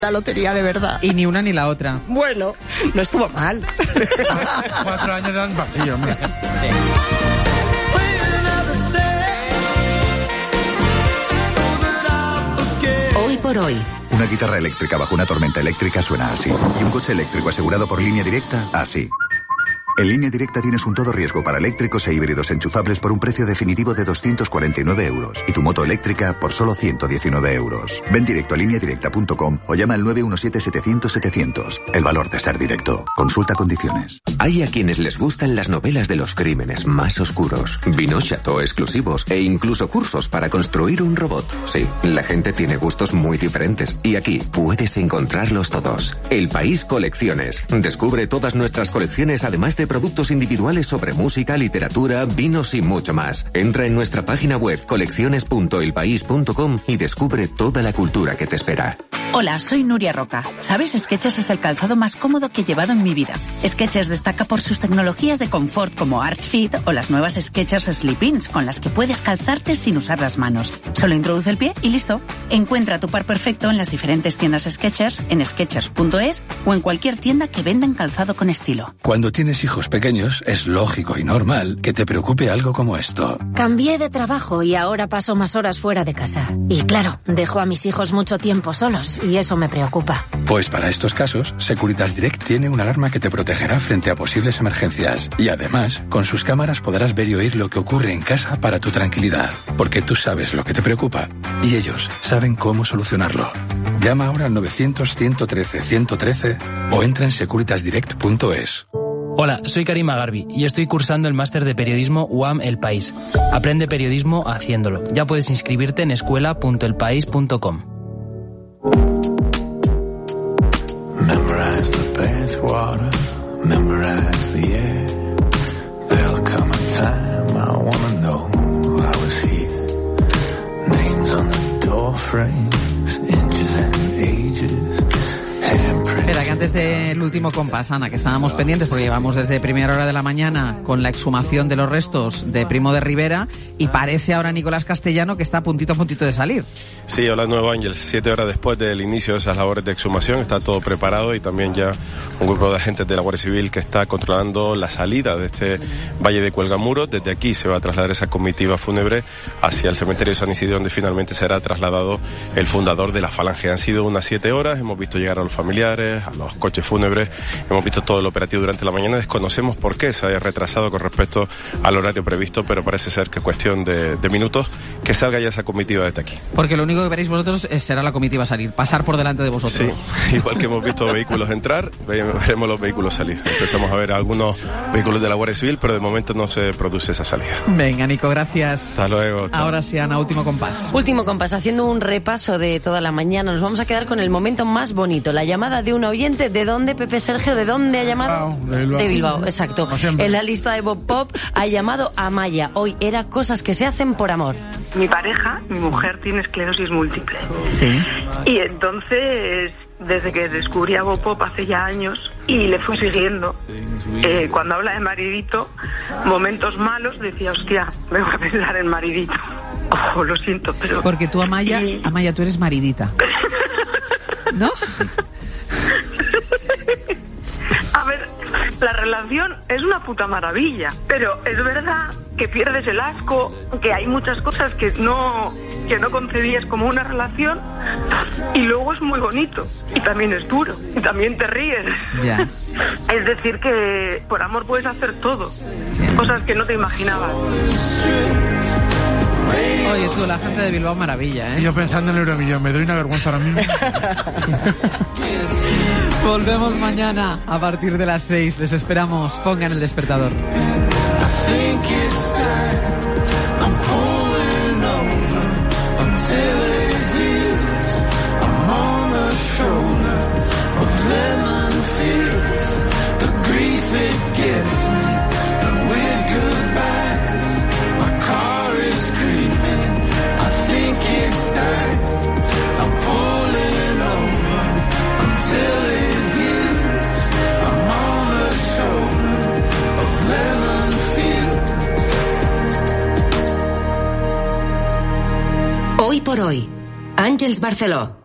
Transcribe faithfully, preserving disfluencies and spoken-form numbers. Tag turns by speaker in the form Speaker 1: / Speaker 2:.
Speaker 1: la lotería de verdad.
Speaker 2: Y ni una ni la otra.
Speaker 1: Bueno, no estuvo mal.
Speaker 3: Cuatro años de vacío, hombre. Sí.
Speaker 4: Hoy por hoy.
Speaker 5: Una guitarra eléctrica bajo una tormenta eléctrica suena así. Y un coche eléctrico asegurado por Línea Directa, así. En Línea Directa tienes un todo riesgo para eléctricos e híbridos enchufables por un precio definitivo de doscientos cuarenta y nueve euros. Y tu moto eléctrica por solo ciento diecinueve euros. Ven directo a línea directa punto com o llama al nueve uno siete setecientos setecientos. El valor de ser directo. Consulta condiciones.
Speaker 6: Hay a quienes les gustan las novelas de los crímenes más oscuros, vinos Chateau exclusivos e incluso cursos para construir un robot. Sí, la gente tiene gustos muy diferentes y aquí puedes encontrarlos todos. El País Colecciones. Descubre todas nuestras colecciones, además de productos individuales sobre música, literatura, vinos y mucho más. Entra en nuestra página web colecciones punto el país punto com y descubre toda la cultura que te espera.
Speaker 7: Hola, soy Nuria Roca. ¿Sabes? Skechers es el calzado más cómodo que he llevado en mi vida. Skechers destaca por sus tecnologías de confort como Arch Fit o las nuevas Skechers Slip-ins con las que puedes calzarte sin usar las manos. Solo introduce el pie y listo. Encuentra tu par perfecto en las diferentes tiendas Skechers, en skechers punto es o en cualquier tienda que vendan calzado con estilo.
Speaker 8: Cuando tienes hijos pequeños, es lógico y normal que te preocupe algo como esto.
Speaker 9: Cambié de trabajo y ahora paso más horas fuera de casa. Y claro, dejo a mis hijos mucho tiempo solos y eso me preocupa.
Speaker 8: Pues para estos casos, Securitas Direct tiene una alarma que te protegerá frente a posibles emergencias. Y además, con sus cámaras podrás ver y oír lo que ocurre en casa para tu tranquilidad. Porque tú sabes lo que te preocupa y ellos saben cómo solucionarlo. Llama ahora al novecientos, ciento trece, ciento trece o entra en securitas direct punto es.
Speaker 10: Hola, soy Karima Garbi y estoy cursando el máster de periodismo U A M El País. Aprende periodismo haciéndolo. Ya puedes inscribirte en escuela punto el país punto com.
Speaker 11: Memorize the bathwater, memorize the air. There'll come a time I wanna know I was here. Names on the door frames, inches and ages.
Speaker 2: Espera, que antes del último compás, Ana, que estábamos pendientes porque llevamos desde primera hora de la mañana con la exhumación de los restos de Primo de Rivera y parece ahora Nicolás Castellano que está a puntito a puntito de salir.
Speaker 12: Sí, hola Nuevo Ángel, siete horas después del inicio de esas labores de exhumación está todo preparado y también ya un grupo de agentes de la Guardia Civil que está controlando la salida de este Valle de Cuelgamuros. Desde aquí se va a trasladar esa comitiva fúnebre hacia el cementerio de San Isidro, donde finalmente será trasladado el fundador de la Falange. Han sido unas siete horas, hemos visto llegar a los familiares, a los coches fúnebres, hemos visto todo el operativo durante la mañana. Desconocemos por qué se haya retrasado con respecto al horario previsto, pero parece ser que es cuestión de, de minutos que salga ya esa comitiva desde aquí.
Speaker 2: Porque lo único que veréis vosotros es, será la comitiva salir, pasar por delante de vosotros.
Speaker 12: Sí, igual que hemos visto vehículos entrar, veremos los vehículos salir. Empezamos a ver algunos vehículos de la Guardia Civil, pero de momento no se produce esa salida.
Speaker 2: Venga, Nico, gracias.
Speaker 12: Hasta luego. Chao.
Speaker 2: Ahora sí, Ana, último compás.
Speaker 13: Último compás, haciendo un repaso de toda la mañana. Nos vamos a quedar con el momento más bonito, la llamada de un oyente. ¿De dónde, Pepe Sergio? ¿De dónde ha llamado?
Speaker 3: Bilbao, de Bilbao.
Speaker 13: De Bilbao, exacto. En la lista de Bob Pop ha llamado a Maya. Hoy era cosas que se hacen por amor.
Speaker 14: Mi pareja, mi mujer, tiene esclerosis múltiple.
Speaker 2: Sí.
Speaker 14: Y entonces, desde que descubrí a Bob Pop hace ya años y le fui siguiendo, eh, cuando habla de maridito, momentos malos, decía, hostia, vengo a pensar en maridito. Oh, lo siento, pero...
Speaker 2: Porque tú, Amaya, y... Amaya, tú eres maridita. ¿No?
Speaker 14: A ver, la relación es una puta maravilla, pero es verdad que pierdes el asco, que hay muchas cosas que no que no concebías como una relación y luego es muy bonito y también es duro y también te ríes.
Speaker 2: Yeah.
Speaker 14: Es decir que por amor puedes hacer todo, yeah. Cosas que no te imaginabas.
Speaker 2: Oye, tú, la gente de Bilbao, maravilla, ¿eh?
Speaker 3: Y yo pensando en el Euromillón, me doy una vergüenza ahora mismo.
Speaker 2: Volvemos mañana a partir de las seis. Les esperamos. Pongan el despertador.
Speaker 4: Hoy por hoy, Àngels Barceló.